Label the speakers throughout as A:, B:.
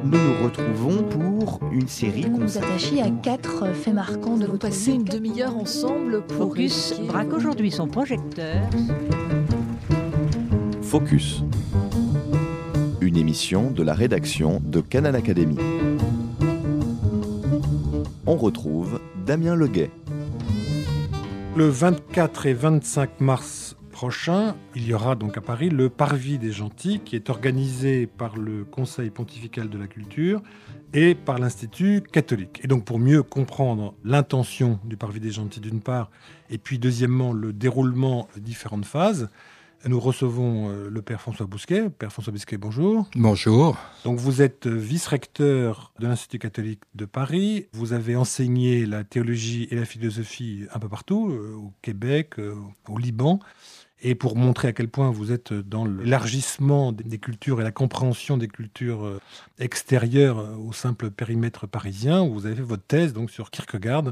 A: Nous nous retrouvons pour une série
B: Vous nous attachez à 4 faits marquants de votre vie.
C: Passer une demi-heure ensemble pour
D: Focus braque aujourd'hui son projecteur.
E: Focus, une émission de la rédaction de Canal Academy. On retrouve Damien Leguet.
F: Le 24 et 25 mars prochain, il y aura donc à Paris le Parvis des Gentils qui est organisé par le Conseil pontifical de la culture et par l'Institut catholique. Et donc pour mieux comprendre l'intention du Parvis des Gentils d'une part, et puis deuxièmement le déroulement des différentes phases, nous recevons le Père François Bousquet. Père François Bousquet, bonjour.
G: Bonjour.
F: Donc vous êtes vice-recteur de l'Institut catholique de Paris. Vous avez enseigné la théologie et la philosophie un peu partout, au Québec, au Liban. Et pour montrer à quel point vous êtes dans l'élargissement des cultures et la compréhension des cultures extérieures au simple périmètre parisien, vous avez fait votre thèse donc, sur Kierkegaard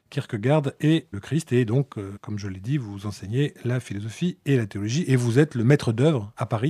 F: et le Christ. Et donc, comme je l'ai dit, vous enseignez la philosophie et la théologie. Et vous êtes le maître d'œuvre à Paris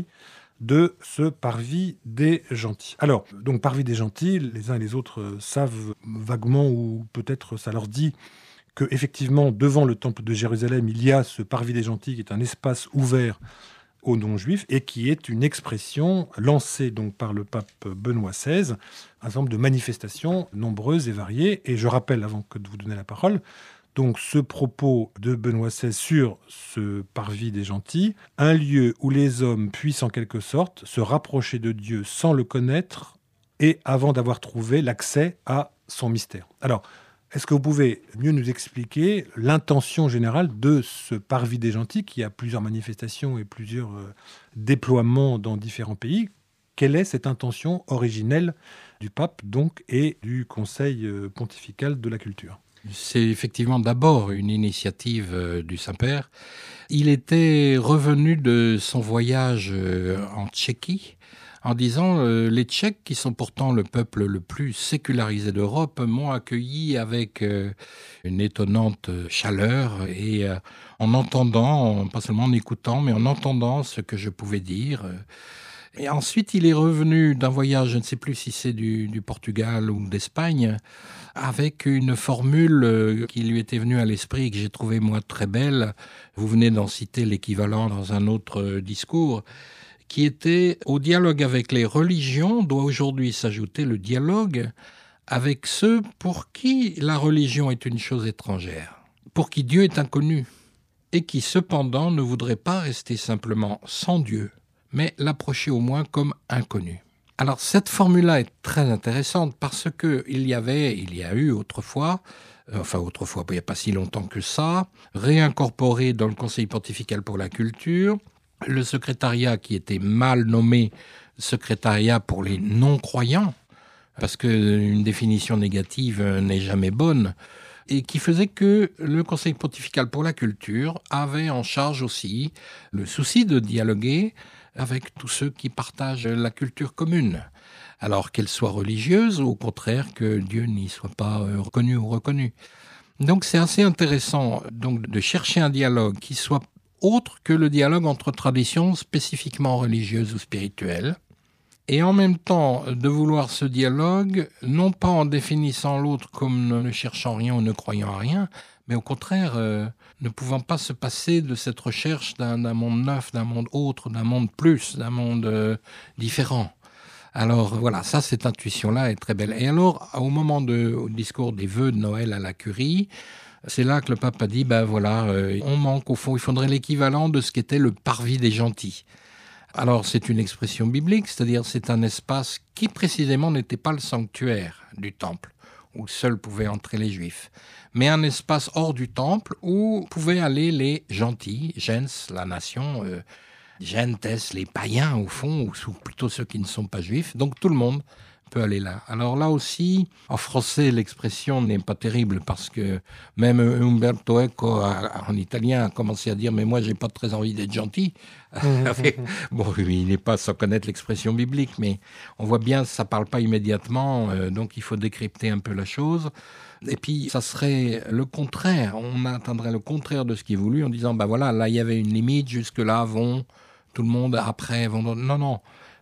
F: de ce Parvis des Gentils. Alors, donc Parvis des Gentils, les uns et les autres savent vaguement, ou peut-être ça leur dit, qu'effectivement, devant le temple de Jérusalem, il y a ce Parvis des Gentils qui est un espace ouvert aux non-juifs et qui est une expression lancée donc par le pape Benoît XVI, un certain nombre de manifestations nombreuses et variées. Et je rappelle, avant que de vous donner la parole, donc ce propos de Benoît XVI sur ce Parvis des Gentils, un lieu où les hommes puissent en quelque sorte se rapprocher de Dieu sans le connaître et avant d'avoir trouvé l'accès à son mystère. Alors, est-ce que vous pouvez mieux nous expliquer l'intention générale de ce Parvis des Gentils qui a plusieurs manifestations et plusieurs déploiements dans différents pays? Quelle est cette intention originelle du pape donc et du Conseil pontifical de la culture?
G: C'est effectivement d'abord une initiative du Saint-Père. Il était revenu de son voyage en Tchéquie en disant les Tchèques, qui sont pourtant le peuple le plus sécularisé d'Europe, m'ont accueilli avec une étonnante chaleur et en entendant, pas seulement en écoutant, mais en entendant ce que je pouvais dire. Et ensuite, il est revenu d'un voyage, je ne sais plus si c'est du Portugal ou d'Espagne, avec une formule qui lui était venue à l'esprit et que j'ai trouvée, moi, très belle. Vous venez d'en citer l'équivalent dans un autre discours, qui était « Au dialogue avec les religions doit aujourd'hui s'ajouter le dialogue avec ceux pour qui la religion est une chose étrangère, pour qui Dieu est inconnu, et qui cependant ne voudraient pas rester simplement sans Dieu, mais l'approcher au moins comme inconnu. » Alors cette formule-là est très intéressante parce qu'il y a eu autrefois, il n'y a pas si longtemps que ça, réincorporé dans le Conseil pontifical pour la culture, le secrétariat qui était mal nommé secrétariat pour les non-croyants, parce qu'une définition négative n'est jamais bonne, et qui faisait que le Conseil pontifical pour la culture avait en charge aussi le souci de dialoguer avec tous ceux qui partagent la culture commune, alors qu'elle soit religieuse ou au contraire que Dieu n'y soit pas reconnu ou reconnu. Donc c'est assez intéressant donc, de chercher un dialogue qui soit autre que le dialogue entre traditions spécifiquement religieuses ou spirituelles, et en même temps de vouloir ce dialogue, non pas en définissant l'autre comme ne cherchant rien ou ne croyant à rien, mais au contraire, ne pouvant pas se passer de cette recherche d'un monde neuf, d'un monde autre, d'un monde plus, d'un monde différent. Alors voilà, ça, cette intuition-là est très belle. Et alors, au moment au discours des vœux de Noël à la Curie, c'est là que le pape a dit, on manque au fond, il faudrait l'équivalent de ce qu'était le Parvis des Gentils. Alors c'est une expression biblique, c'est-à-dire c'est un espace qui précisément n'était pas le sanctuaire du temple, où seuls pouvaient entrer les Juifs, mais un espace hors du temple où pouvaient aller les gentils, gens, la nation, gentes, les païens au fond, ou plutôt ceux qui ne sont pas juifs, donc tout le monde peut aller là. Alors là aussi, en français, l'expression n'est pas terrible parce que même Umberto Eco, en italien, a commencé à dire « mais moi, j'ai pas très envie d'être gentil ». Bon, il n'est pas sans connaître l'expression biblique, mais on voit bien que ça parle pas immédiatement, donc il faut décrypter un peu la chose. Et puis, ça serait le contraire. On atteindrait le contraire de ce qui est voulu en disant « là, il y avait une limite, jusque-là, tout le monde, après, vont... » Non.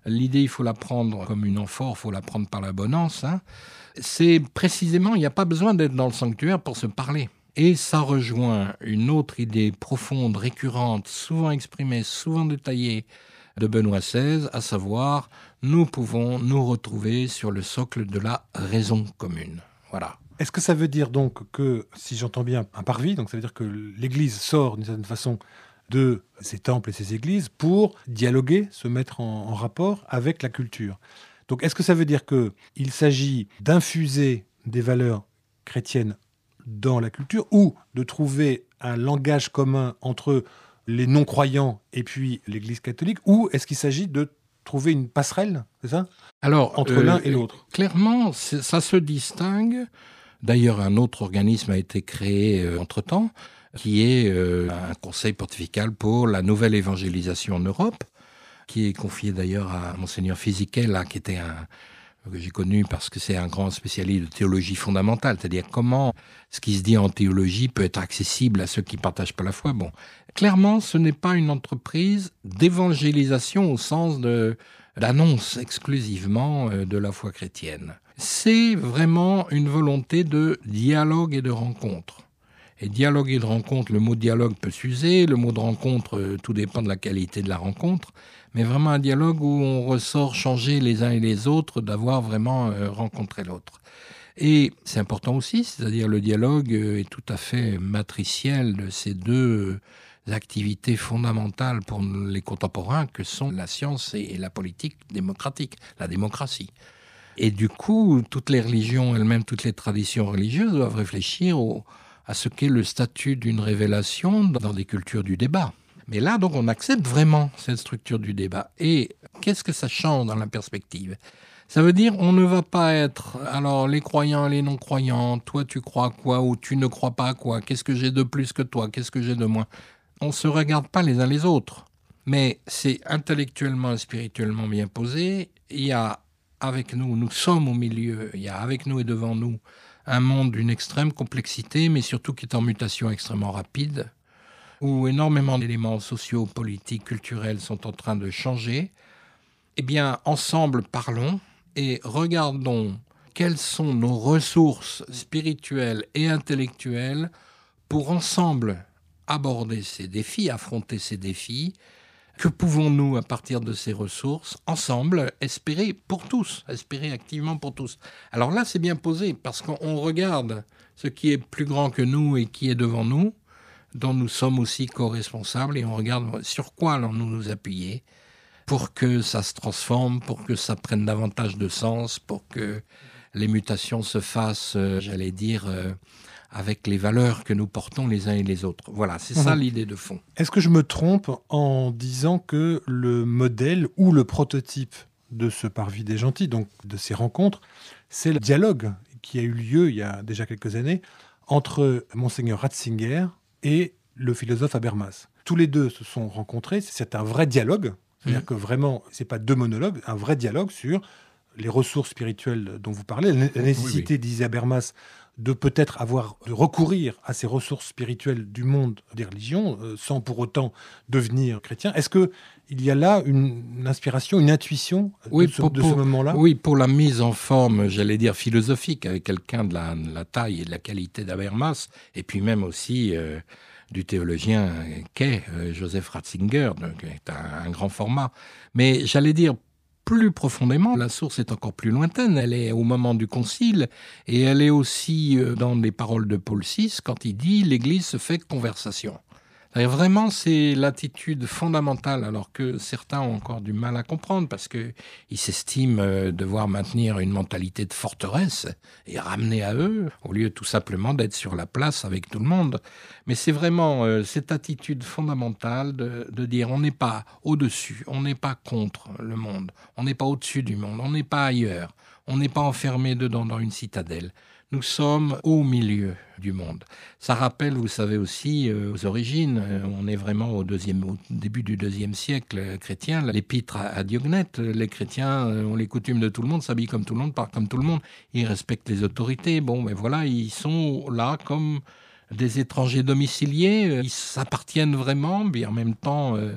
G: l'idée, il faut la prendre comme une amphore, il faut la prendre par la bonne anse. C'est précisément, il n'y a pas besoin d'être dans le sanctuaire pour se parler. Et ça rejoint une autre idée profonde, récurrente, souvent exprimée, souvent détaillée de Benoît XVI, à savoir, nous pouvons nous retrouver sur le socle de la raison commune. Voilà.
F: Est-ce que ça veut dire donc que, si j'entends bien, un parvis, donc ça veut dire que l'Église sort d'une certaine façon de ses temples et ses églises pour dialoguer, se mettre en rapport avec la culture. Donc est-ce que ça veut dire qu'il s'agit d'infuser des valeurs chrétiennes dans la culture ou de trouver un langage commun entre les non-croyants et puis l'Église catholique, ou est-ce qu'il s'agit de trouver une passerelle, c'est ça ?
G: Alors,
F: entre l'un et l'autre.
G: Clairement, ça se distingue. D'ailleurs, un autre organisme a été créé entre-temps, qui est un conseil pontifical pour la nouvelle évangélisation en Europe, qui est confié d'ailleurs à Monseigneur Fisichella, qui était que j'ai connu parce que c'est un grand spécialiste de théologie fondamentale, c'est-à-dire comment ce qui se dit en théologie peut être accessible à ceux qui ne partagent pas la foi. Bon, clairement, ce n'est pas une entreprise d'évangélisation au sens d'annonce exclusivement de la foi chrétienne. C'est vraiment une volonté de dialogue et de rencontre. Et dialogue et de rencontre, le mot dialogue peut s'user, le mot de rencontre, tout dépend de la qualité de la rencontre, mais vraiment un dialogue où on ressort changé les uns et les autres, d'avoir vraiment rencontré l'autre. Et c'est important aussi, c'est-à-dire le dialogue est tout à fait matriciel de ces deux activités fondamentales pour les contemporains que sont la science et la politique démocratique, la démocratie. Et du coup, toutes les religions elles-mêmes, toutes les traditions religieuses doivent réfléchir à ce qu'est le statut d'une révélation dans des cultures du débat. Mais là, donc, on accepte vraiment cette structure du débat. Et qu'est-ce que ça change dans la perspective ? Ça veut dire on ne va pas être, alors les croyants et les non-croyants, toi tu crois à quoi ou tu ne crois pas à quoi, qu'est-ce que j'ai de plus que toi, qu'est-ce que j'ai de moins ? On ne se regarde pas les uns les autres. Mais c'est intellectuellement et spirituellement bien posé. Il y a avec nous sommes au milieu, il y a avec nous et devant nous un monde d'une extrême complexité, mais surtout qui est en mutation extrêmement rapide, où énormément d'éléments sociaux, politiques, culturels sont en train de changer. Eh bien, ensemble, parlons et regardons quelles sont nos ressources spirituelles et intellectuelles pour ensemble aborder ces défis, affronter ces défis. Que pouvons-nous, à partir de ces ressources, ensemble, espérer pour tous, espérer activement pour tous ? Alors là, c'est bien posé, parce qu'on regarde ce qui est plus grand que nous et qui est devant nous, dont nous sommes aussi co-responsables, et on regarde sur quoi allons-nous nous appuyer pour que ça se transforme, pour que ça prenne davantage de sens, pour que les mutations se fassent, avec les valeurs que nous portons les uns et les autres. Voilà, c'est ça l'idée de fond.
F: Est-ce que je me trompe en disant que le modèle ou le prototype de ce Parvis des Gentils, donc de ces rencontres, c'est le dialogue qui a eu lieu il y a déjà quelques années entre Monseigneur Ratzinger et le philosophe Habermas. Tous les deux se sont rencontrés, c'est un vrai dialogue, c'est-à-dire que vraiment, c'est pas deux monologues, un vrai dialogue sur les ressources spirituelles dont vous parlez, la nécessité, disait Habermas, de peut-être de recourir à ces ressources spirituelles du monde des religions, sans pour autant devenir chrétien. Est-ce qu'il y a là une inspiration, une intuition de ce moment-là ?
G: Oui, pour la mise en forme, philosophique, avec quelqu'un de la taille et de la qualité d'Habermas, et puis même aussi du théologien qu'est Joseph Ratzinger, qui est un grand format. Mais plus profondément, la source est encore plus lointaine. Elle est au moment du concile et elle est aussi dans les paroles de Paul VI quand il dit « l'Église se fait conversation ». Vraiment, c'est l'attitude fondamentale, alors que certains ont encore du mal à comprendre parce qu'ils s'estiment devoir maintenir une mentalité de forteresse et ramener à eux, au lieu tout simplement d'être sur la place avec tout le monde. Mais c'est vraiment cette attitude fondamentale de dire on n'est pas au-dessus, on n'est pas contre le monde, on n'est pas au-dessus du monde, on n'est pas ailleurs, on n'est pas enfermé dedans dans une citadelle. Nous sommes au milieu du monde. Ça rappelle, vous savez aussi, aux origines, on est vraiment au début du IIe siècle chrétien, l'épître à Diognète. Les chrétiens ont les coutumes de tout le monde, s'habillent comme tout le monde, parlent comme tout le monde, ils respectent les autorités. Ils sont là comme des étrangers domiciliés, ils s'appartiennent vraiment, mais en même temps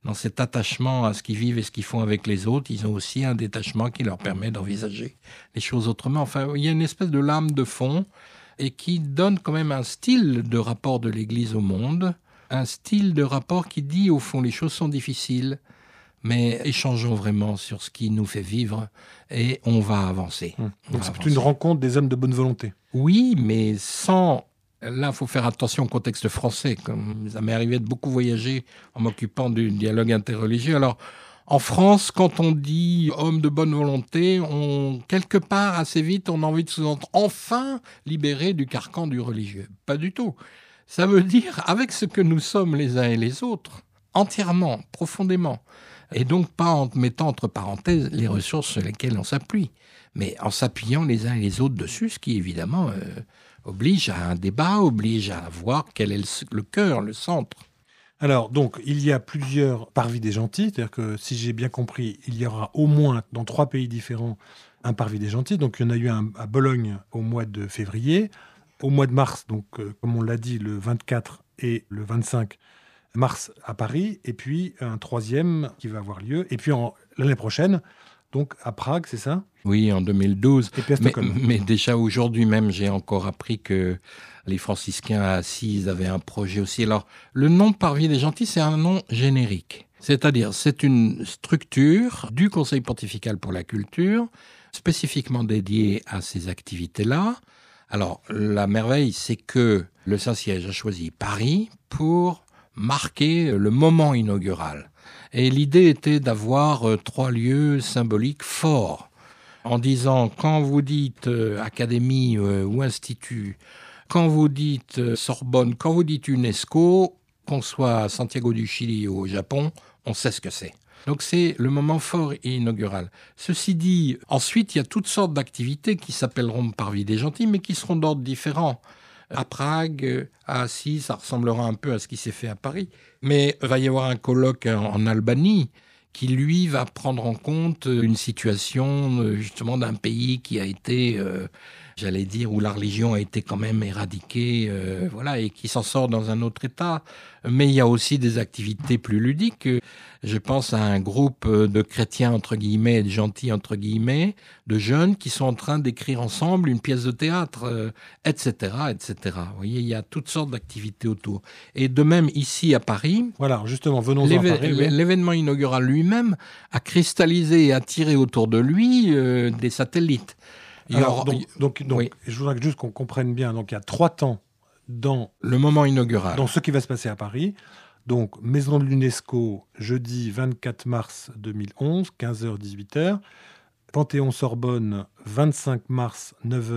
G: dans cet attachement à ce qu'ils vivent et ce qu'ils font avec les autres, ils ont aussi un détachement qui leur permet d'envisager les choses autrement. Enfin, il y a une espèce de lame de fond et qui donne quand même un style de rapport de l'Église au monde, un style de rapport qui dit, au fond, les choses sont difficiles, mais échangeons vraiment sur ce qui nous fait vivre et on va avancer.
F: Donc c'est plutôt une rencontre des hommes de bonne volonté.
G: Oui, mais sans... Là, il faut faire attention au contexte français. Comme ça m'est arrivé de beaucoup voyager en m'occupant du dialogue interreligieux. Alors, en France, quand on dit homme de bonne volonté, quelque part, assez vite, on a envie de sous-entendre enfin libéré du carcan du religieux. Pas du tout. Ça veut dire, avec ce que nous sommes les uns et les autres, entièrement, profondément, et donc pas en mettant entre parenthèses les ressources sur lesquelles on s'appuie, mais en s'appuyant les uns et les autres dessus, ce qui évidemment oblige à un débat, oblige à voir quel est le cœur, le centre.
F: Alors, donc, il y a plusieurs parvis des gentils, c'est-à-dire que, si j'ai bien compris, il y aura au moins, dans 3 pays différents, un parvis des gentils. Donc, il y en a eu un à Bologne au mois de février. Au mois de mars, donc, comme on l'a dit, le 24 et le 25 mars à Paris, et puis un 3e qui va avoir lieu, et puis l'année prochaine, donc à Prague, c'est ça ?
G: Oui, en 2012.
F: Et puis à Stockholm.
G: Mais déjà aujourd'hui même, j'ai encore appris que les franciscains à Assise avaient un projet aussi. Alors, le nom Parvis des Gentils, c'est un nom générique. C'est-à-dire, c'est une structure du Conseil pontifical pour la culture, spécifiquement dédiée à ces activités-là. Alors, la merveille, c'est que le Saint-Siège a choisi Paris pour marquer le moment inaugural. Et l'idée était d'avoir 3 lieux symboliques forts, en disant, quand vous dites académie ou institut, quand vous dites Sorbonne, quand vous dites UNESCO, qu'on soit à Santiago du Chili ou au Japon, on sait ce que c'est. Donc c'est le moment fort et inaugural. Ceci dit, ensuite, il y a toutes sortes d'activités qui s'appelleront Parvis des Gentils, mais qui seront d'ordre différent. À Prague, à Assise, ça ressemblera un peu à ce qui s'est fait à Paris. Mais il va y avoir un colloque en Albanie qui, lui, va prendre en compte une situation justement d'un pays qui a été, j'allais dire, où la religion a été quand même éradiquée, voilà, et qui s'en sort dans un autre état. Mais il y a aussi des activités plus ludiques. Je pense à un groupe de chrétiens, entre guillemets, de gentils, entre guillemets, de jeunes qui sont en train d'écrire ensemble une pièce de théâtre, etc., etc. Vous voyez, il y a toutes sortes d'activités autour. Et de même, ici à Paris...
F: Voilà, justement, venons-en à Paris. Oui.
G: L'événement inaugural lui-même a cristallisé et attiré autour de lui des satellites.
F: Alors, donc oui. Je voudrais juste qu'on comprenne bien. Donc, il y a 3 temps dans...
G: Le moment inaugural.
F: Dans ce qui va se passer à Paris. Donc, Maison de l'UNESCO, jeudi 24 mars 2011, 15h-18h. Panthéon-Sorbonne, 25 mars,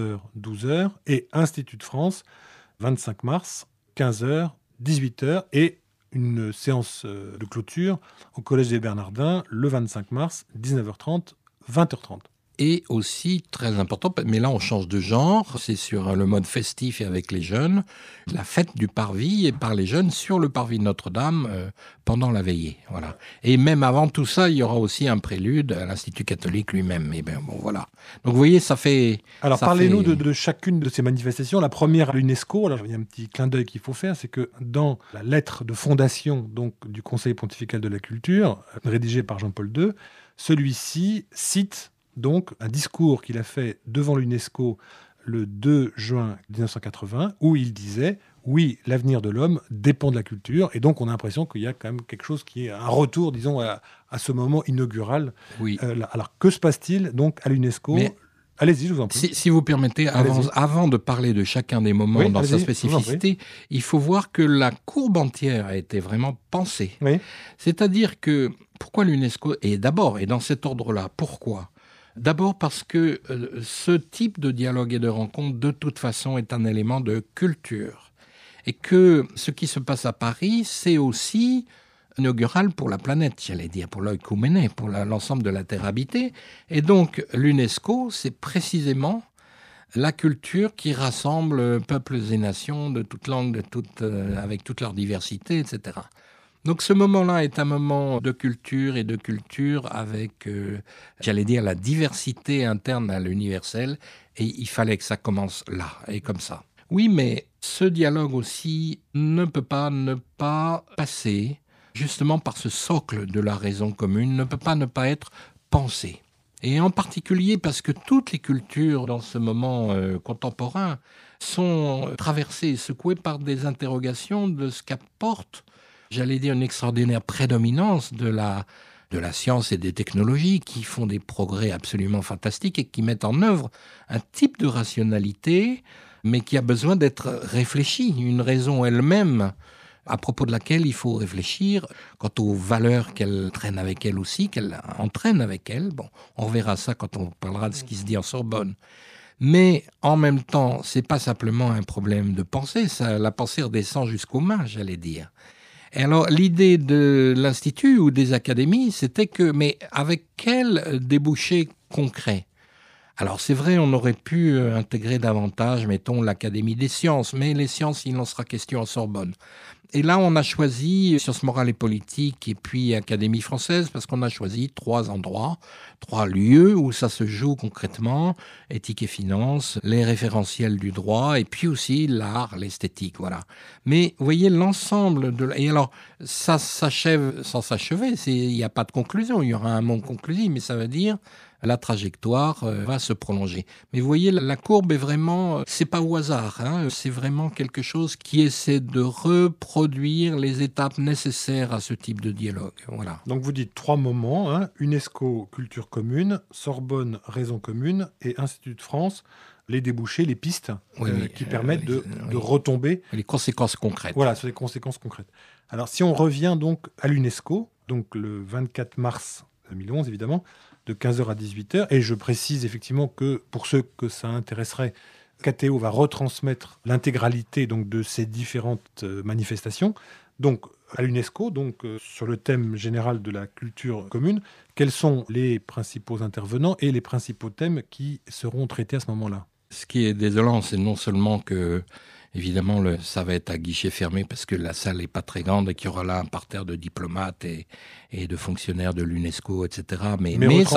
F: 9h-12h. Et Institut de France, 25 mars, 15h-18h. Et une séance de clôture au Collège des Bernardins, le 25 mars, 19h30, 20h30.
G: Et aussi, très important, mais là on change de genre, c'est sur le mode festif et avec les jeunes, la fête du parvis et par les jeunes sur le parvis de Notre-Dame pendant la veillée. Voilà. Et même avant tout ça, il y aura aussi un prélude à l'Institut catholique lui-même. Et bien bon, voilà. Donc vous voyez, ça fait...
F: Alors parlez-nous de chacune de ces manifestations. La première à l'UNESCO, alors il y a un petit clin d'œil qu'il faut faire, c'est que dans la lettre de fondation donc, du Conseil pontifical de la culture, rédigée par Jean-Paul II, celui-ci cite donc un discours qu'il a fait devant l'UNESCO le 2 juin 1980, où il disait « Oui, l'avenir de l'homme dépend de la culture ». Et donc, on a l'impression qu'il y a quand même quelque chose qui est un retour, disons, à ce moment inaugural.
G: Oui.
F: Alors, que se passe-t-il donc à l'UNESCO ? Allez-y, je vous en prie.
G: Si vous permettez, avant de parler de chacun des moments dans sa spécificité, il faut voir que la courbe entière a été vraiment pensée.
F: Oui.
G: C'est-à-dire que, pourquoi l'UNESCO ? Et d'abord, et dans cet ordre-là, pourquoi ? D'abord parce que ce type de dialogue et de rencontre, de toute façon, est un élément de culture. Et que ce qui se passe à Paris, c'est aussi inaugural pour la planète, j'allais dire, pour l'oïkouméné, pour l'ensemble de la Terre habitée. Et donc, l'UNESCO, c'est précisément la culture qui rassemble peuples et nations de toutes langues, avec toute leur diversité, etc. Donc ce moment-là est un moment de culture et de culture avec, j'allais dire, la diversité interne à l'universel. Et il fallait que ça commence là, et comme ça. Oui, mais ce dialogue aussi ne peut pas ne pas passer justement par ce socle de la raison commune, ne peut pas ne pas être pensé. Et en particulier parce que toutes les cultures dans ce moment contemporain sont traversées et secouées par des interrogations de ce qu'apporte, j'allais dire, une extraordinaire prédominance de la science et des technologies qui font des progrès absolument fantastiques et qui mettent en œuvre un type de rationalité, mais qui a besoin d'être réfléchi, une raison elle-même à propos de laquelle il faut réfléchir quant aux valeurs qu'elle traîne avec elle aussi, qu'elle entraîne avec elle. Bon, on verra ça quand on parlera de ce qui se dit en Sorbonne. Mais en même temps, c'est pas simplement un problème de pensée, la pensée redescend jusqu'aux mains, j'allais dire. Et alors, l'idée de l'Institut ou des académies, c'était que, mais avec quel débouché concret ? Alors, c'est vrai, on aurait pu intégrer davantage, mettons, l'Académie des sciences, mais les sciences, il en sera question en Sorbonne. Et là, on a choisi Sciences morales et politiques et puis Académie française parce qu'on a choisi 3 endroits, 3 lieux où ça se joue concrètement, éthique et finance, les référentiels du droit et puis aussi l'art, l'esthétique, voilà. Mais vous voyez l'ensemble de... Et alors, ça s'achève sans s'achever, il n'y a pas de conclusion, il y aura un mot conclusif, mais ça veut dire... la trajectoire va se prolonger. Mais vous voyez, la courbe est vraiment, c'est pas au hasard, hein, c'est vraiment quelque chose qui essaie de reproduire les étapes nécessaires à ce type de dialogue. Voilà.
F: Donc vous dites 3 moments, hein, UNESCO, culture commune, Sorbonne, raison commune, et Institut de France, les débouchés, les pistes qui permettent de retomber.
G: Les conséquences concrètes.
F: Voilà, sur les conséquences concrètes. Alors si on revient donc à l'UNESCO, donc le 24 mars 2011 évidemment, de 15h à 18h. Et je précise effectivement que pour ceux que ça intéresserait, KTO va retransmettre l'intégralité donc, de ces différentes manifestations. Donc à l'UNESCO, sur le thème général de la culture commune, quels sont les principaux intervenants et les principaux thèmes qui seront traités à ce moment-là ?
G: Ce qui est désolant, c'est non seulement que évidemment, ça va être à guichet fermé parce que la salle n'est pas très grande et qu'il y aura là un parterre de diplomates et de fonctionnaires de l'UNESCO, etc. Mais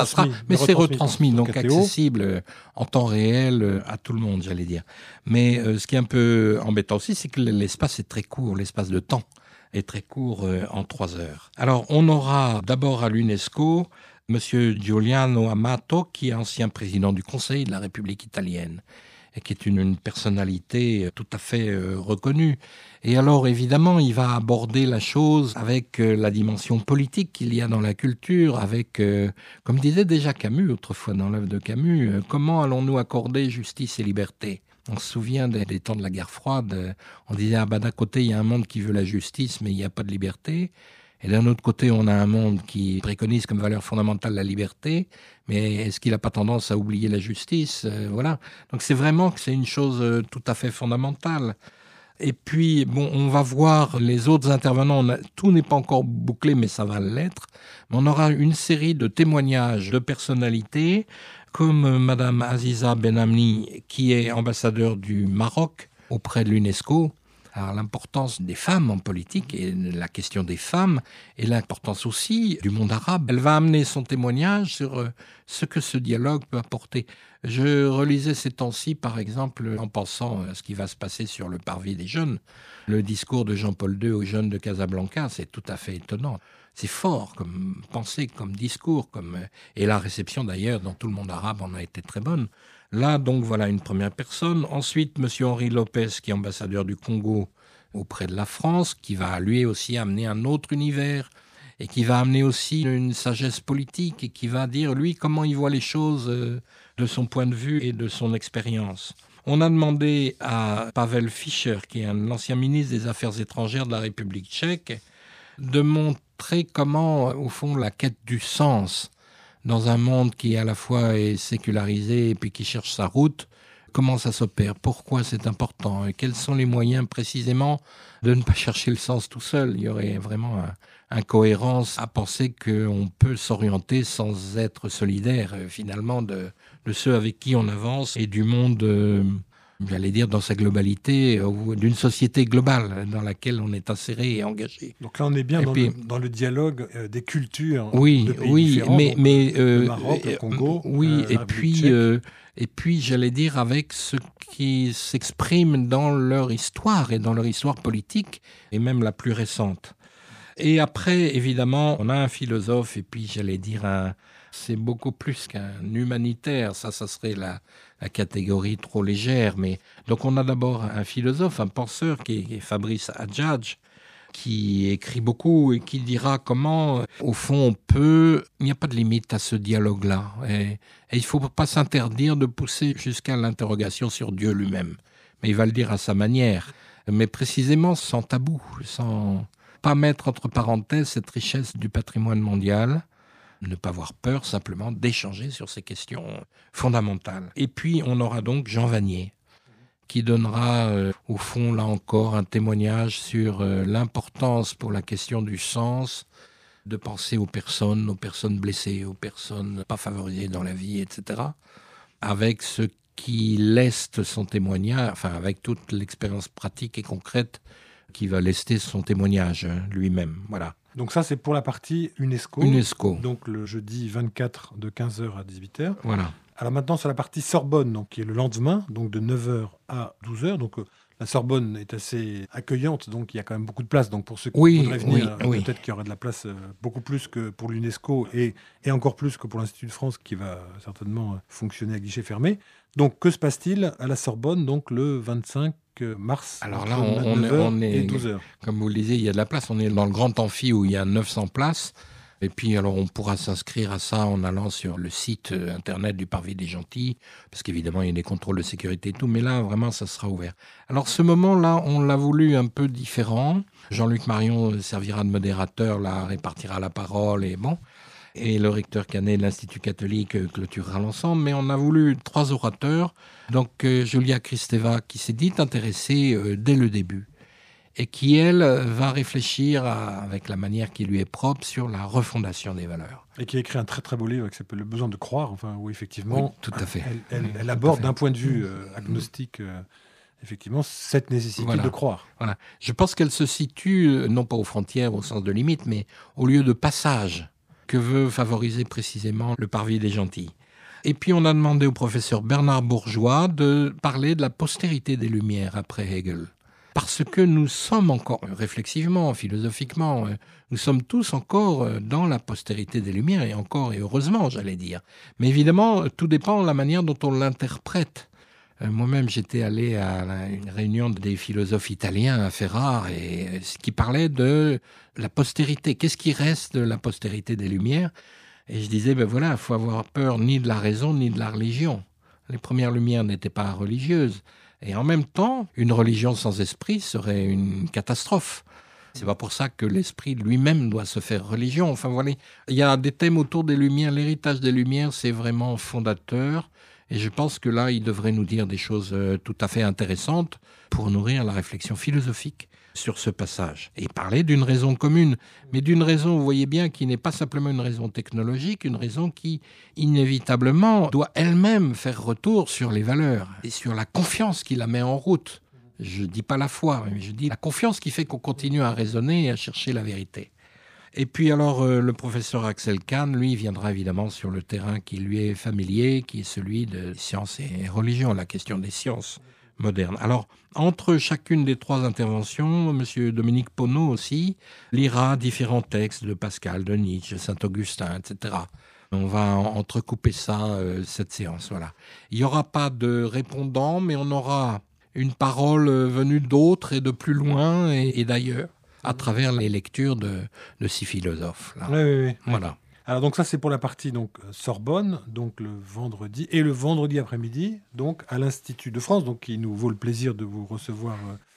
G: c'est retransmis, donc accessible en temps réel à tout le monde, j'allais dire. Mais ce qui est un peu embêtant aussi, c'est que l'espace est très court, l'espace de temps est très court en 3 heures. Alors, on aura d'abord à l'UNESCO M. Giuliano Amato, qui est ancien président du Conseil de la République italienne, et qui est une personnalité tout à fait reconnue. Et alors, évidemment, il va aborder la chose avec la dimension politique qu'il y a dans la culture, avec, comme disait déjà Camus autrefois dans l'œuvre de Camus, comment allons-nous accorder justice et liberté ? On se souvient des temps de la guerre froide, on disait, d'un côté, il y a un monde qui veut la justice, mais il n'y a pas de liberté. Et d'un autre côté, on a un monde qui préconise comme valeur fondamentale la liberté, mais est-ce qu'il n'a pas tendance à oublier la justice ? Voilà. Donc c'est vraiment que c'est une chose tout à fait fondamentale. Et puis, bon, on va voir les autres intervenants. Tout n'est pas encore bouclé, mais ça va l'être. Mais on aura une série de témoignages de personnalités, comme Madame Aziza Benamni, qui est ambassadeur du Maroc auprès de l'UNESCO. Alors l'importance des femmes en politique et la question des femmes et l'importance aussi du monde arabe. Elle va amener son témoignage sur ce que ce dialogue peut apporter. Je relisais ces temps-ci, par exemple, en pensant à ce qui va se passer sur le parvis des jeunes. Le discours de Jean-Paul II aux jeunes de Casablanca, c'est tout à fait étonnant. C'est fort comme pensée, comme discours, et la réception d'ailleurs dans tout le monde arabe en a été très bonne. Là, donc, voilà une première personne. Ensuite, M. Henri Lopez, qui est ambassadeur du Congo auprès de la France, qui va lui aussi amener un autre univers et qui va amener aussi une sagesse politique et qui va dire, lui, comment il voit les choses de son point de vue et de son expérience. On a demandé à Pavel Fischer, qui est l'ancien ministre des Affaires étrangères de la République tchèque, de montrer comment, au fond, la quête du sens dans un monde qui à la fois est sécularisé et puis qui cherche sa route, comment ça s'opère, pourquoi c'est important et quels sont les moyens précisément de ne pas chercher le sens tout seul. Il y aurait vraiment incohérence à penser qu'on peut s'orienter sans être solidaire finalement de ceux avec qui on avance et du monde, j'allais dire dans sa globalité, ou d'une société globale dans laquelle on est inséré et engagé.
F: Donc là on est bien dans le dialogue des cultures de pays différents, le Maroc, le Congo,
G: et puis j'allais dire avec ce qui s'exprime dans leur histoire et dans leur histoire politique et même la plus récente. Et après, évidemment, on a un philosophe, et puis j'allais dire, c'est beaucoup plus qu'un humanitaire, ça serait la catégorie trop légère. Mais donc on a d'abord un philosophe, un penseur qui est Fabrice Adjadj, qui écrit beaucoup et qui dira comment, au fond, il n'y a pas de limite à ce dialogue-là. Et il ne faut pas s'interdire de pousser jusqu'à l'interrogation sur Dieu lui-même. Mais il va le dire à sa manière, mais précisément sans tabou, sans pas mettre entre parenthèses cette richesse du patrimoine mondial, ne pas avoir peur simplement d'échanger sur ces questions fondamentales. Et puis on aura donc Jean Vanier, qui donnera, au fond, là encore, un témoignage sur l'importance pour la question du sens, de penser aux personnes blessées, aux personnes pas favorisées dans la vie, etc. Avec ce qui leste son témoignage, enfin avec toute l'expérience pratique et concrète qui va lester son témoignage lui-même. Voilà.
F: Donc ça, c'est pour la partie UNESCO.
G: UNESCO.
F: Donc le jeudi 24 de 15h à 18h.
G: Voilà.
F: Alors maintenant, sur la partie Sorbonne, donc, qui est le lendemain, donc de 9h à 12h. Donc la Sorbonne est assez accueillante, donc il y a quand même beaucoup de place. Donc pour ceux qui voudraient venir, peut-être qu'il y aura de la place beaucoup plus que pour l'UNESCO et encore plus que pour l'Institut de France, qui va certainement fonctionner à guichet fermé. Donc que se passe-t-il à la Sorbonne, donc le 25 mars?
G: Alors là, on est
F: et 12h.
G: Comme vous le disiez, il y a de la place. On est dans le grand amphi où il y a 900 places. Et puis, alors, on pourra s'inscrire à ça en allant sur le site internet du Parvis des Gentils, parce qu'évidemment, il y a des contrôles de sécurité et tout, mais là, vraiment, ça sera ouvert. Alors, ce moment-là, on l'a voulu un peu différent. Jean-Luc Marion servira de modérateur, là, répartira la parole, et le recteur Canet de l'Institut catholique clôturera l'ensemble, mais on a voulu 3 orateurs. Donc, Julia Kristeva, qui s'est dit intéressée dès le début, et qui, elle, va réfléchir avec la manière qui lui est propre sur la refondation des valeurs.
F: Et qui a écrit un très très beau livre qui s'appelle « Le besoin de croire », enfin, où effectivement,
G: oui, tout à fait.
F: Elle aborde d'un point de vue agnostique, effectivement, cette nécessité de croire.
G: Voilà. Je pense qu'elle se situe, non pas aux frontières, au sens de limite, mais au lieu de passage que veut favoriser précisément le Parvis des Gentils. Et puis on a demandé au professeur Bernard Bourgeois de parler de la postérité des Lumières après Hegel. Parce que nous sommes encore, réflexivement, philosophiquement, nous sommes tous encore dans la postérité des Lumières, et encore, et heureusement, j'allais dire. Mais évidemment, tout dépend de la manière dont on l'interprète. Moi-même, j'étais allé à une réunion des philosophes italiens à Ferrare, et qui parlait de la postérité. Qu'est-ce qui reste de la postérité des Lumières? Et je disais, il faut avoir peur ni de la raison, ni de la religion. Les premières Lumières n'étaient pas religieuses. Et en même temps, une religion sans esprit serait une catastrophe. C'est pas pour ça que l'esprit lui-même doit se faire religion. Enfin voilà, il y a des thèmes autour des Lumières. L'héritage des Lumières, c'est vraiment fondateur. Et je pense que là, il devrait nous dire des choses tout à fait intéressantes pour nourrir la réflexion philosophique sur ce passage. Et parler d'une raison commune, mais d'une raison, vous voyez bien, qui n'est pas simplement une raison technologique, une raison qui, inévitablement, doit elle-même faire retour sur les valeurs et sur la confiance qui la met en route. Je ne dis pas la foi, mais je dis la confiance qui fait qu'on continue à raisonner et à chercher la vérité. Et puis alors, le professeur Axel Kahn, lui, viendra évidemment sur le terrain qui lui est familier, qui est celui de sciences et religion, la question des sciences modernes. Alors, entre chacune des 3 interventions, M. Dominique Poneau aussi lira différents textes de Pascal, de Nietzsche, de Saint-Augustin, etc. On va entrecouper ça, cette séance. Voilà. Il n'y aura pas de répondants, mais on aura une parole venue d'autres et de plus loin et d'ailleurs, à travers les lectures de 6 philosophes. Là.
F: Oui.
G: Voilà.
F: Alors donc ça, c'est pour la partie donc Sorbonne, donc le vendredi, et le vendredi après-midi, donc à l'Institut de France, donc qui nous vaut le plaisir de vous recevoir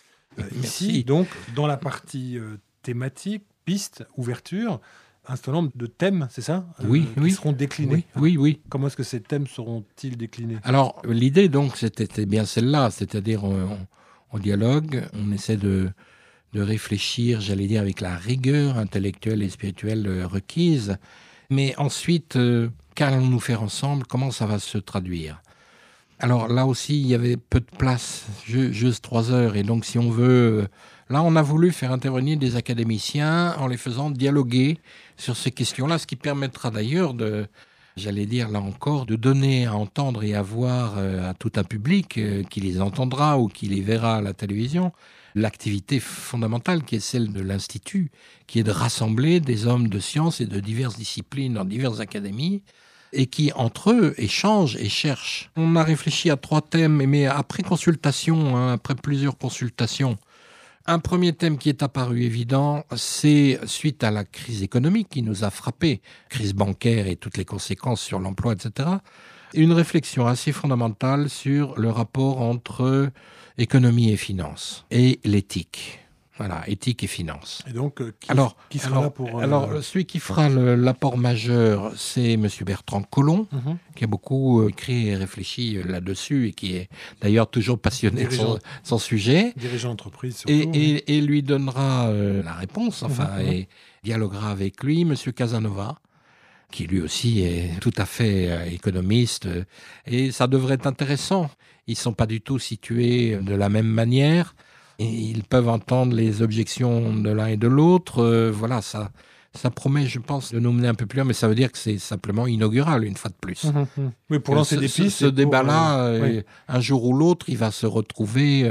F: ici. Donc dans la partie thématique, piste, ouverture, un certain nombre de thèmes, c'est ça, qui seront déclinés.
G: Oui.
F: Comment est-ce que ces thèmes seront-ils déclinés?
G: Alors l'idée donc c'était bien celle-là, c'est-à-dire on dialogue, on essaie de réfléchir, j'allais dire, avec la rigueur intellectuelle et spirituelle requise. Mais ensuite, qu'allons-nous faire ensemble? Comment ça va se traduire? Alors là aussi, il y avait peu de place, juste 3 heures. Et donc, si on veut... Là, on a voulu faire intervenir des académiciens en les faisant dialoguer sur ces questions-là, ce qui permettra d'ailleurs j'allais dire là encore, de donner à entendre et à voir à tout un public qui les entendra ou qui les verra à la télévision, l'activité fondamentale qui est celle de l'Institut, qui est de rassembler des hommes de sciences et de diverses disciplines dans diverses académies, et qui, entre eux, échangent et cherchent. On a réfléchi à 3 thèmes, mais après consultation, après plusieurs consultations. Un premier thème qui est apparu évident, c'est suite à la crise économique qui nous a frappés, crise bancaire et toutes les conséquences sur l'emploi, etc., une réflexion assez fondamentale sur le rapport entre économie et finance, et l'éthique. Voilà, éthique et finance.
F: Et donc, qui sera là pour...
G: celui qui fera l'apport majeur, c'est M. Bertrand Collomb, qui a beaucoup écrit et réfléchi là-dessus, et qui est d'ailleurs toujours passionné de son sujet.
F: Dirigeant d'entreprise, surtout.
G: Et lui donnera la réponse, et dialoguera avec lui, M. Casanova, qui lui aussi est tout à fait économiste. Et ça devrait être intéressant. Ils ne sont pas du tout situés de la même manière. Et ils peuvent entendre les objections de l'un et de l'autre. Voilà, ça promet, je pense, de nous mener un peu plus loin, mais ça veut dire que c'est simplement inaugural, une fois de plus.
F: Oui, pour lancer des pistes.
G: Ce débat-là, un jour ou l'autre, il va se retrouver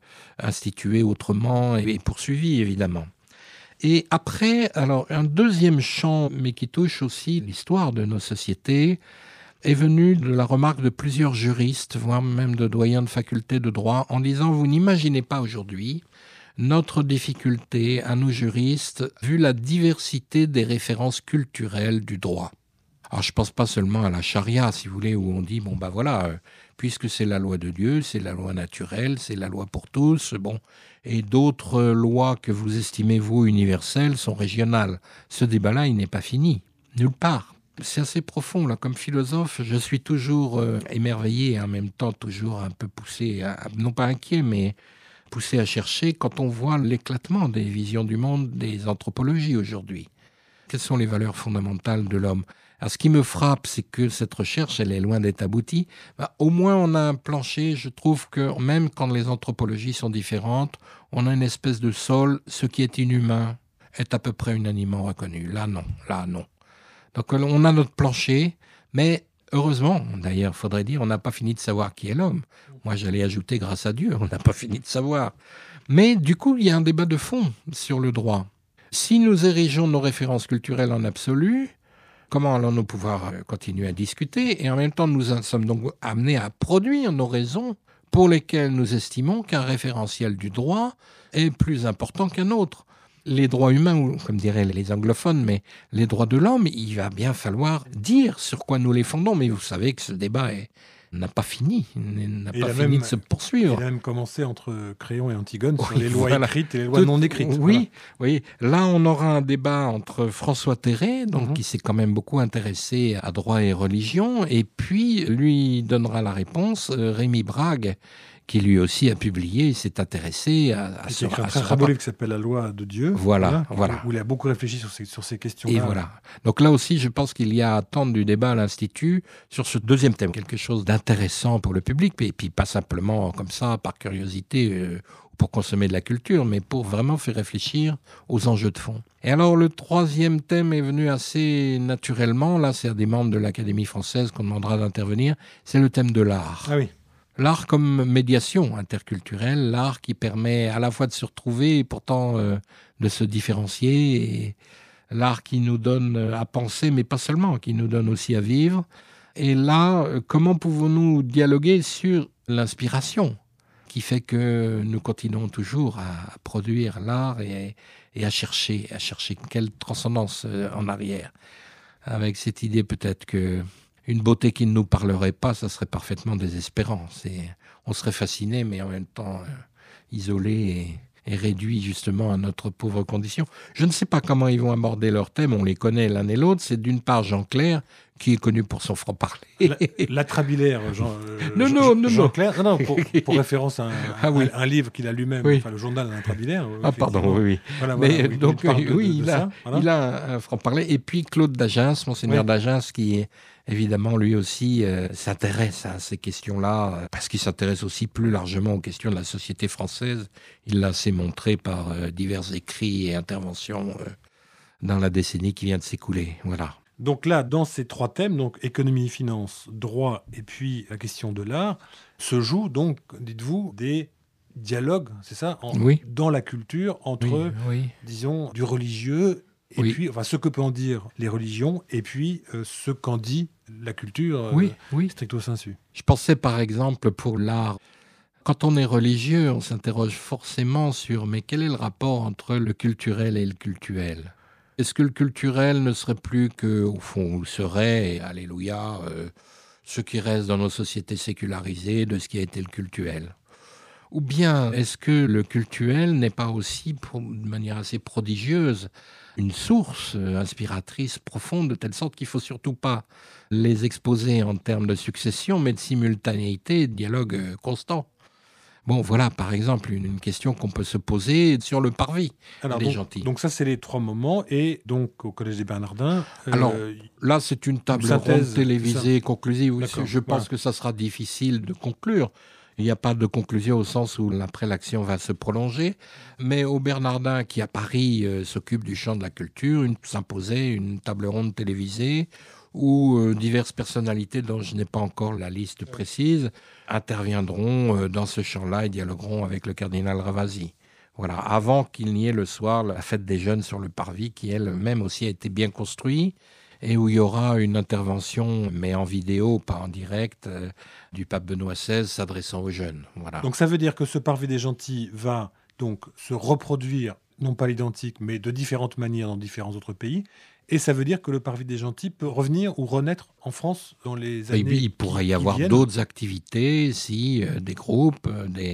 G: institué autrement et poursuivi, évidemment. Et après, alors, un deuxième champ, mais qui touche aussi l'histoire de nos sociétés, est venu de la remarque de plusieurs juristes, voire même de doyens de faculté de droit, en disant « Vous n'imaginez pas aujourd'hui notre difficulté à nous juristes, vu la diversité des références culturelles du droit. » Alors je ne pense pas seulement à la charia, si vous voulez, où on dit « Bon, ben voilà, puisque c'est la loi de Dieu, c'est la loi naturelle, c'est la loi pour tous, bon, et d'autres lois que vous estimez, vous, universelles, sont régionales. » Ce débat-là, il n'est pas fini, nulle part. C'est assez profond, là, comme philosophe, je suis toujours émerveillé et en même temps toujours un peu poussé, non pas inquiet, mais poussé à chercher quand on voit l'éclatement des visions du monde, des anthropologies aujourd'hui. Quelles sont les valeurs fondamentales de l'homme ? Alors, ce qui me frappe, c'est que cette recherche, elle est loin d'être aboutie. Au moins, on a un plancher. Je trouve que même quand les anthropologies sont différentes, on a une espèce de sol. Ce qui est inhumain est à peu près unanimement reconnu. Là, non. Donc on a notre plancher, mais heureusement, d'ailleurs, il faudrait dire, on n'a pas fini de savoir qui est l'homme. Moi, j'allais ajouter grâce à Dieu, on n'a pas fini de savoir. Mais du coup, il y a un débat de fond sur le droit. Si nous érigeons nos références culturelles en absolu, comment allons-nous pouvoir continuer à discuter ? Et en même temps, nous sommes donc amenés à produire nos raisons pour lesquelles nous estimons qu'un référentiel du droit est plus important qu'un autre. Les droits humains, ou comme diraient les anglophones, mais les droits de l'homme, il va bien falloir dire sur quoi nous les fondons. Mais vous savez que ce débat n'a pas fini, de se poursuivre.
F: Il a même commencé entre Créon et Antigone sur les lois écrites et les lois non écrites.
G: Oui, là on aura un débat entre François Terré, donc qui s'est quand même beaucoup intéressé à droit et religion, et puis lui donnera la réponse Rémi Brague, qui lui aussi a publié, il s'est intéressé à ce rapport.
F: Il y a un très beau livre qui s'appelle La loi de Dieu.
G: Voilà.
F: Où il a beaucoup réfléchi sur ces questions-là.
G: Et voilà. Donc là aussi, je pense qu'il y a à attendre du débat à l'Institut sur ce deuxième thème, quelque chose d'intéressant pour le public, et puis pas simplement comme ça, par curiosité, pour consommer de la culture, mais pour vraiment faire réfléchir aux enjeux de fond. Et alors, le troisième thème est venu assez naturellement, là, c'est à des membres de l'Académie française qu'on demandera d'intervenir, c'est le thème de l'art.
F: Ah oui.
G: L'art comme médiation interculturelle, l'art qui permet à la fois de se retrouver et pourtant de se différencier, et l'art qui nous donne à penser, mais pas seulement, qui nous donne aussi à vivre. Et là, comment pouvons-nous dialoguer sur l'inspiration qui fait que nous continuons toujours à produire l'art et à chercher quelle transcendance en arrière, avec cette idée peut-être que une beauté qui ne nous parlerait pas, ça serait parfaitement désespérant. On serait fasciné, mais en même temps isolé et réduit justement à notre pauvre condition. Je ne sais pas comment ils vont aborder leur thème, on les connaît l'un et l'autre. C'est d'une part Jean Clair, qui est connu pour son franc-parler.
F: L'atrabilaire, Jean Clair. Non, pour référence à un livre qu'il a lui-même, le journal d'Intrabilaire.
G: Oui.
F: Voilà,
G: donc il a un franc-parler. Et puis Claude d'Agence, Monseigneur d'Agence, qui est évidemment lui aussi s'intéresse à ces questions-là, parce qu'il s'intéresse aussi plus largement aux questions de la société française. Il l'a assez montré par divers écrits et interventions dans la décennie qui vient de s'écouler. Voilà.
F: Donc là, dans ces 3 thèmes, donc économie et finance, droit et puis la question de l'art, se jouent donc, dites-vous, des dialogues, c'est ça,
G: Oui.
F: dans la culture entre,
G: Oui.
F: disons, du religieux et
G: Oui.
F: puis, enfin, ce que peut en dire les religions et puis ce qu'en dit la culture
G: Oui.
F: stricto sensu.
G: Je pensais par exemple pour l'art. Quand on est religieux, on s'interroge forcément sur mais quel est le rapport entre le culturel et le cultuel ? Est-ce que le culturel ne serait plus que, au fond, serait, et alléluia, ce qui reste dans nos sociétés sécularisées de ce qui a été le cultuel ? Ou bien est-ce que le cultuel n'est pas aussi, de manière assez prodigieuse, une source inspiratrice profonde, de telle sorte qu'il ne faut surtout pas les exposer en termes de succession, mais de simultanéité, de dialogue constant. Bon, voilà, par exemple, une question qu'on peut se poser sur le parvis des gentils.
F: Donc ça, c'est les 3 moments. Et donc, au Collège des Bernardins...
G: Alors, là, c'est une table ronde télévisée conclusive. Oui, je pense que ça sera difficile de conclure. Il n'y a pas de conclusion au sens où l'après-l'action va se prolonger. Mais au Bernardin, qui à Paris s'occupe du champ de la culture, s'imposait une table ronde télévisée où diverses personnalités dont je n'ai pas encore la liste précise interviendront dans ce champ-là et dialogueront avec le cardinal Ravasi. Voilà, avant qu'il n'y ait le soir la fête des jeunes sur le parvis, qui elle-même aussi a été bien construite, et où il y aura une intervention, mais en vidéo, pas en direct, du pape Benoît XVI s'adressant aux jeunes. Voilà.
F: Donc ça veut dire que ce parvis des gentils va donc se reproduire, non pas l'identique, mais de différentes manières dans différents autres pays. Et ça veut dire que le parvis des gentils peut revenir ou renaître en France dans les années qui viennent.
G: Il pourrait y avoir d'autres activités, si des groupes,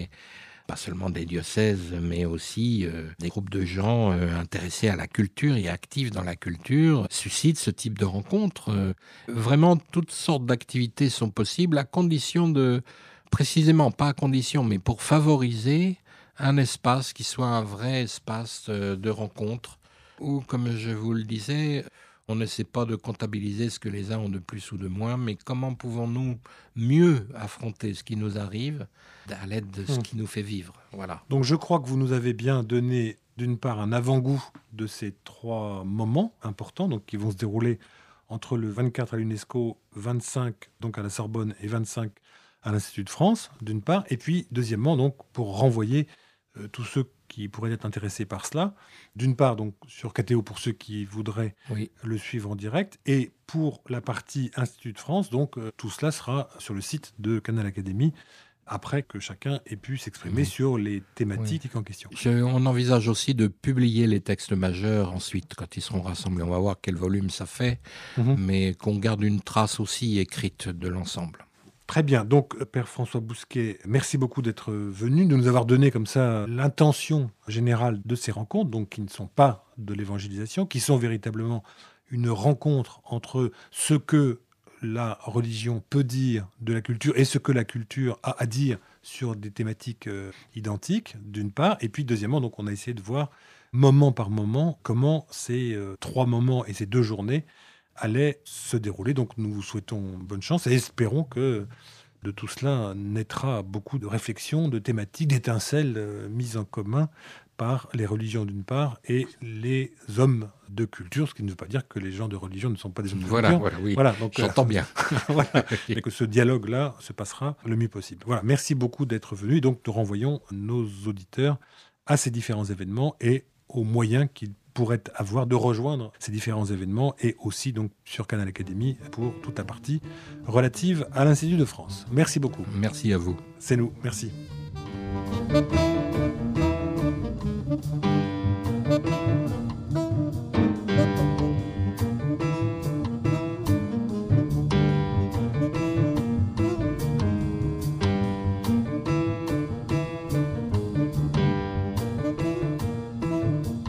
G: pas seulement des diocèses, mais aussi des groupes de gens intéressés à la culture et actifs dans la culture, suscitent ce type de rencontres. Vraiment, toutes sortes d'activités sont possibles, à condition précisément, pas à condition, mais pour favoriser un espace qui soit un vrai espace de rencontre, où, comme je vous le disais, on n'essaie pas de comptabiliser ce que les uns ont de plus ou de moins, mais comment pouvons-nous mieux affronter ce qui nous arrive à l'aide de ce qui nous fait vivre. Voilà.
F: Donc je crois que vous nous avez bien donné, d'une part, un avant-goût de ces 3 moments importants, donc qui vont se dérouler entre le 24 à l'UNESCO, 25 donc à la Sorbonne et 25 à l'Institut de France, d'une part, et puis deuxièmement, donc pour renvoyer tous ceux qui pourraient être intéressés par cela, d'une part donc sur KTO pour ceux qui voudraient le suivre en direct, et pour la partie Institut de France, donc tout cela sera sur le site de Canal Académie, après que chacun ait pu s'exprimer sur les thématiques en question.
G: On envisage aussi de publier les textes majeurs ensuite, quand ils seront rassemblés. On va voir quel volume ça fait, mais qu'on garde une trace aussi écrite de l'ensemble.
F: Très bien. Donc, Père François Bousquet, merci beaucoup d'être venu, de nous avoir donné comme ça l'intention générale de ces rencontres, donc qui ne sont pas de l'évangélisation, qui sont véritablement une rencontre entre ce que la religion peut dire de la culture et ce que la culture a à dire sur des thématiques identiques, d'une part. Et puis, deuxièmement, donc, on a essayé de voir, moment par moment, comment ces 3 moments et ces 2 journées allait se dérouler. Donc nous vous souhaitons bonne chance et espérons que de tout cela naîtra beaucoup de réflexions, de thématiques, d'étincelles mises en commun par les religions d'une part et les hommes de culture, ce qui ne veut pas dire que les gens de religion ne sont pas des hommes de culture.
G: Voilà, donc, j'entends bien.
F: Et que ce dialogue-là se passera le mieux possible. Voilà, merci beaucoup d'être venu. Donc nous renvoyons nos auditeurs à ces différents événements et aux moyens qu'ils pourraient avoir de rejoindre ces différents événements et aussi donc sur Canal Académie pour toute la partie relative à l'Institut de France. Merci beaucoup.
G: Merci à vous.
F: C'est nous. Merci.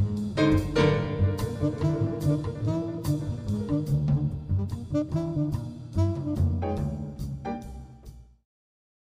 H: Thank you.